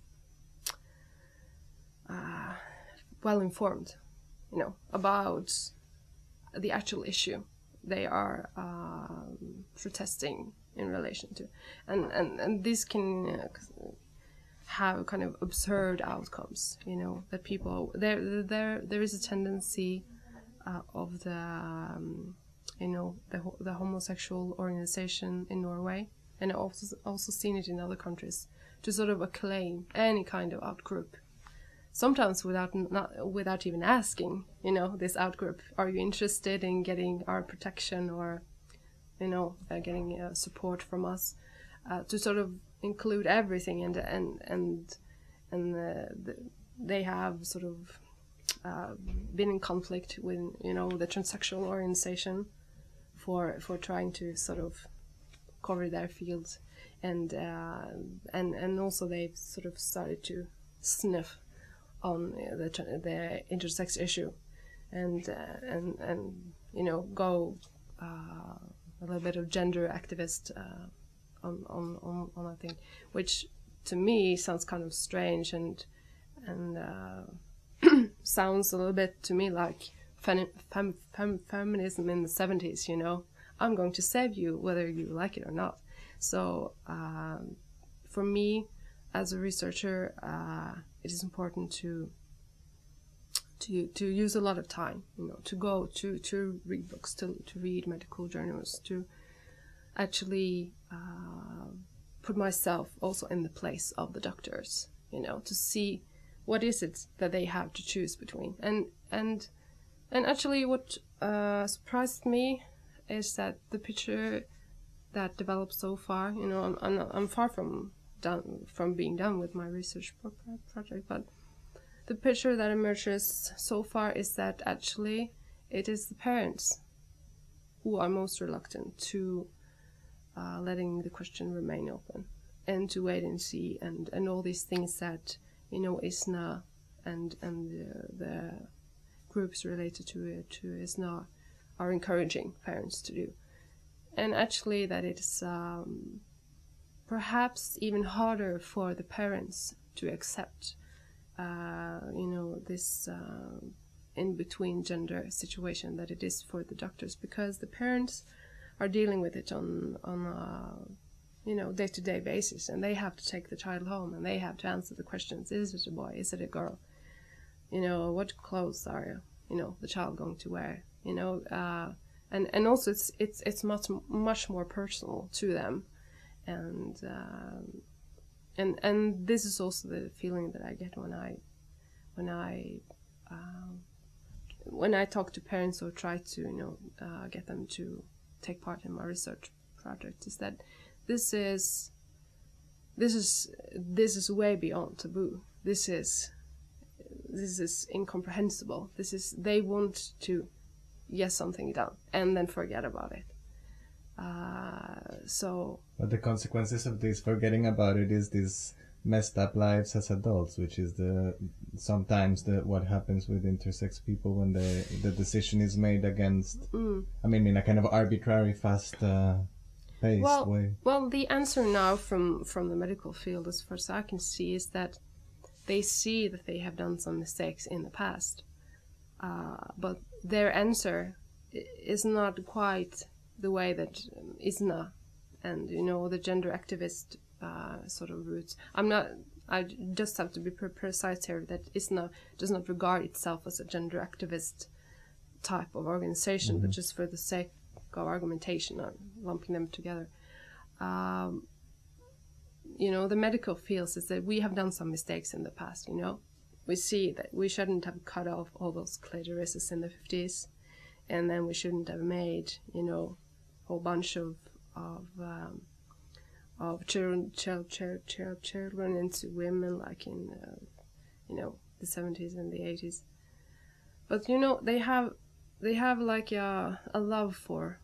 Speaker 1: uh, well informed, you know, about the actual issue they are um, protesting in relation to, and and and this can uh, have kind of absurd outcomes, you know, that people there there there is a tendency uh, of the um, you know, the the homosexual organization in Norway, and I've also also seen it in other countries, to sort of acclaim any kind of outgroup, sometimes without not without even asking, you know, this outgroup, are you interested in getting our protection, or, you know, uh, getting uh, support from us, uh, to sort of include everything, and and and and uh, the, they have sort of uh, been in conflict with, you know, the transsexual organization for for trying to sort of cover their fields, and uh, and and also they've sort of started to sniff on the the intersex issue, and uh, and and you know, go uh, a little bit of gender activist uh, on on on on a thing, which to me sounds kind of strange, and and uh, sounds a little bit to me like fem, fem, fem, feminism in the seventies. You know, I'm going to save you whether you like it or not. So um, for me, as a researcher, uh, it is important to to to use a lot of time, you know, to go to to read books, to to read medical journals, to actually uh, put myself also in the place of the doctors, you know, to see what is it that they have to choose between. And and and actually, what uh, surprised me is that the picture that developed so far, you know, I'm I'm, I'm far from done from being done with my research pro- project, but the picture that emerges so far is that actually it is the parents who are most reluctant to uh, letting the question remain open, and to wait and see, and, and all these things that, you know, ISNA and and the, the groups related to it, to ISNA, are encouraging parents to do. And actually that it's um, perhaps even harder for the parents to accept uh, you know, this uh, in-between gender situation that it is for the doctors, because the parents are dealing with it on on a, you know, day-to-day basis, and they have to take the child home, and they have to answer the questions: is it a boy? Is it a girl? You know, what clothes are you know the child going to wear? You know, uh, and and also it's it's it's much much more personal to them, and um, and and this is also the feeling that I get when I when I uh, when I talk to parents or try to you know uh, get them to take part in my research project, is that this is this is this is way beyond taboo. This is this is incomprehensible. This is they want to get something done and then forget about it. Uh, so.
Speaker 2: But the consequences of this forgetting about it is these messed up lives as adults, which is the sometimes the what happens with intersex people when the the decision is made against. Mm. I mean, in a kind of arbitrary, fast uh, paced
Speaker 1: well,
Speaker 2: way.
Speaker 1: Well, the answer now from from the medical field, as far as I can see, is that they see that they have done some mistakes in the past, uh, but their answer is not quite the way that ISNA and you know the gender activist uh, sort of roots. I'm not. I just have to be pre- precise here that ISNA does not regard itself as a gender activist type of organization, mm-hmm. but just for the sake of argumentation, I'm lumping them together. Um, you know, the medical field is that we have done some mistakes in the past. You know, we see that we shouldn't have cut off all those clitorises in the fifties, and then we shouldn't have made you know a whole bunch of of um, of children, child, child, child, children into women, like in, uh, you know, the seventies and the eighties. But you know, they have, they have like a, a love for,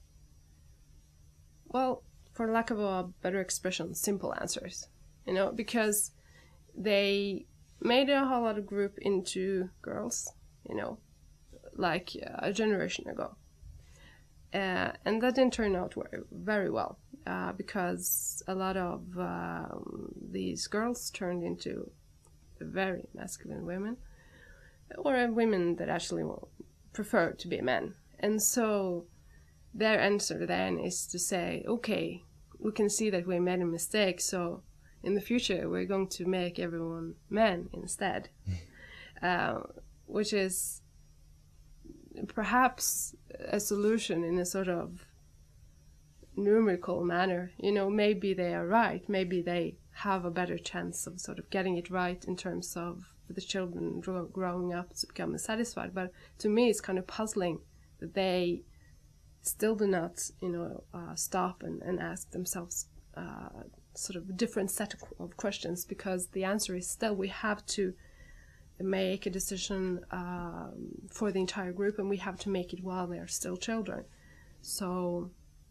Speaker 1: well, for lack of a better expression, simple answers. You know, because they made a whole lot of group into girls. You know, like uh, a generation ago. Uh, and that didn't turn out very, very well uh, because a lot of um, these girls turned into very masculine women, or women that actually prefer to be men. And so their answer then is to say, okay, we can see that we made a mistake, so in the future we're going to make everyone men instead, uh, which is perhaps a solution in a sort of numerical manner. You know, maybe they are right. Maybe they have a better chance of sort of getting it right in terms of the children grow, growing up to become satisfied. But to me, it's kind of puzzling that they still do not, you know, uh, stop and, and ask themselves uh, sort of a different set of, of questions, because the answer is still we have to make a decision um, for the entire group, and we have to make it while they are still children. So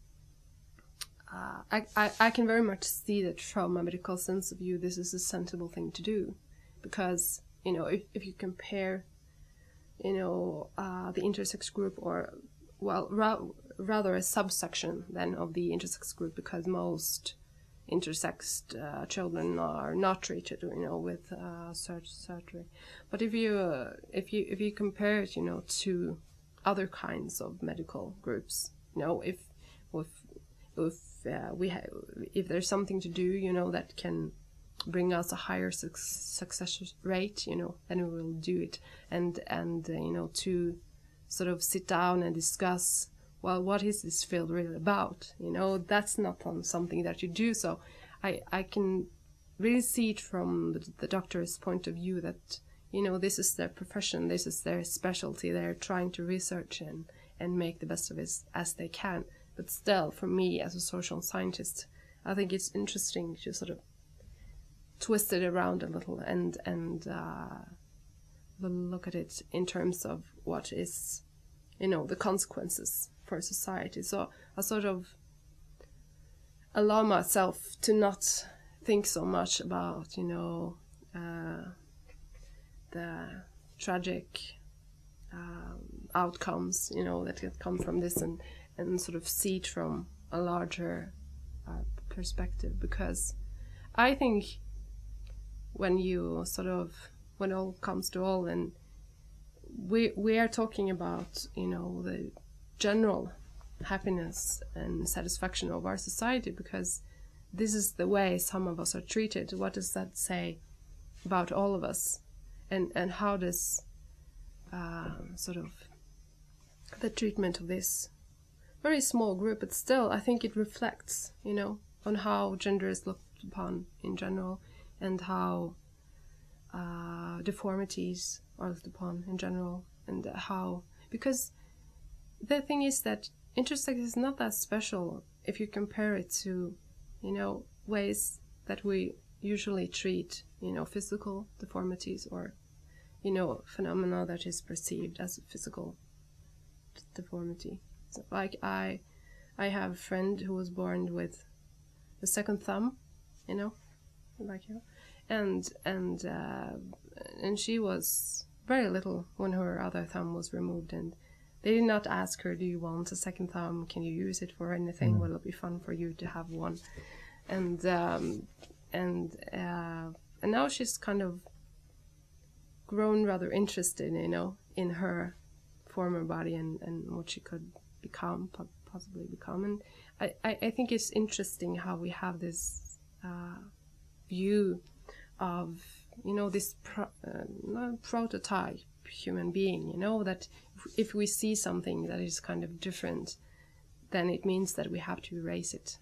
Speaker 1: uh, I, I, I can very much see that from a medical sense of view, this is a sensible thing to do, because, you know, if, if you compare, you know, uh, the intersex group, or, well, ra- rather a subsection then of the intersex group, because most intersexed uh, children are not treated, you know, with uh, surgery. But if you uh, if you if you compare it, you know, to other kinds of medical groups, you know, if if if uh, we ha- if there's something to do, you know, that can bring us a higher su- success rate, you know, then we will do it. And and uh, you know, to sort of sit down and discuss, well, what is this field really about? You know, that's not something that you do. So I, I can really see it from the, the doctor's point of view that, you know, this is their profession, this is their specialty. They're trying to research and, and make the best of it as they can. But still, for me as a social scientist, I think it's interesting to sort of twist it around a little and, and uh, look at it in terms of what is, you know, the consequences for society. So I sort of allow myself to not think so much about, you know, uh, the tragic um, outcomes, you know, that come from this, and, and sort of see it from a larger uh, perspective. Because I think when you sort of when all comes to all, and we we are talking about, you know, the general happiness and satisfaction of our society, because this is the way some of us are treated. What does that say about all of us, and and how does uh, sort of the treatment of this very small group, but still I think it reflects, you know, on how gender is looked upon in general, and how uh, deformities are looked upon in general, and how, because the thing is that intersex is not that special if you compare it to, you know, ways that we usually treat, you know, physical deformities, or, you know, phenomena that is perceived as a physical deformity. So, like I, I have a friend who was born with the second thumb, you know, like you, and and uh, and she was very little when her other thumb was removed, and they did not ask her, "Do you want a second thumb? Can you use it for anything? Mm. Will it be fun for you to have one?" And um, and uh, and now she's kind of grown rather interested, you know, in her former body, and, and what she could become, possibly become. And I, I, I think it's interesting how we have this uh, view of, you know, this pro, uh, prototype human being, you know, that if, if we see something that is kind of different, then it means that we have to erase it.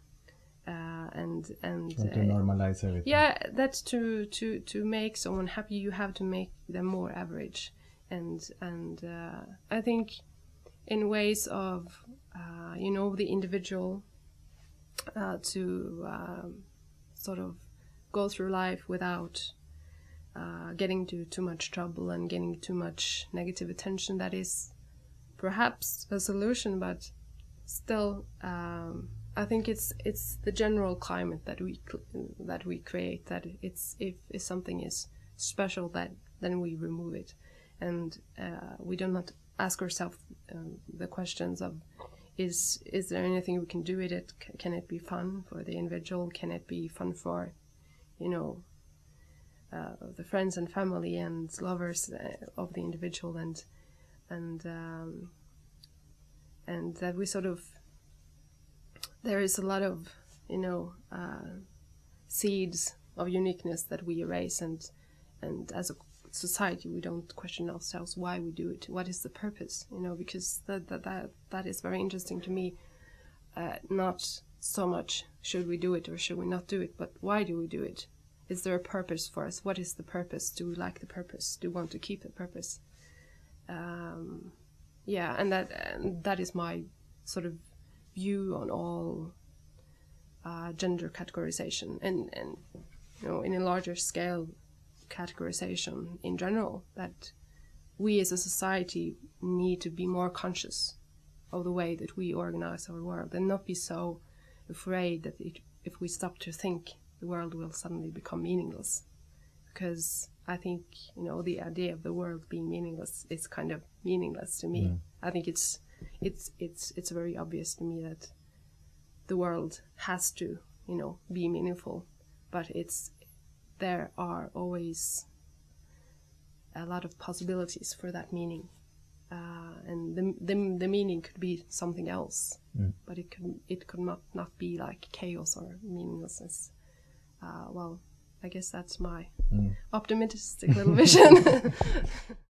Speaker 1: Uh, and and
Speaker 2: to uh, normalize everything.
Speaker 1: Yeah, that's to, to, to make someone happy, you have to make them more average. And and uh, I think in ways of, uh, you know, the individual uh, to um, sort of go through life without uh, getting into too much trouble and getting too much negative attention, that is perhaps a solution, but still um, I think it's it's the general climate that we that we create, that it's if, if something is special, that then we remove it. And uh, we do not ask ourselves um, the questions of, is is there anything we can do with it? C- can it be fun for the individual? Can it be fun for, you know, uh, the friends and family and lovers uh, of the individual? And and um, and that we sort of, there is a lot of, you know, uh, seeds of uniqueness that we erase, and and as a society we don't question ourselves why we do it, what is the purpose, you know, because that that that, that is very interesting to me. Uh, not so much should we do it or should we not do it, but why do we do it? Is there a purpose for us? What is the purpose? Do we like the purpose? Do we want to keep the purpose? Um, yeah, and that and that is my sort of view on all uh, gender categorization, and and you know, in a larger scale categorization in general, that we as a society need to be more conscious of the way that we organize our world, and not be so afraid that it, if we stop to think, the world will suddenly become meaningless. Because I think, you know, the idea of the world being meaningless is kind of meaningless to me. Mm. I think it's it's it's it's very obvious to me that the world has to, you know, be meaningful, but it's there are always a lot of possibilities for that meaning, uh, and the, the the meaning could be something else, mm. but it could it could not not be like chaos or meaninglessness. Uh, well, I guess that's my mm. optimistic little vision.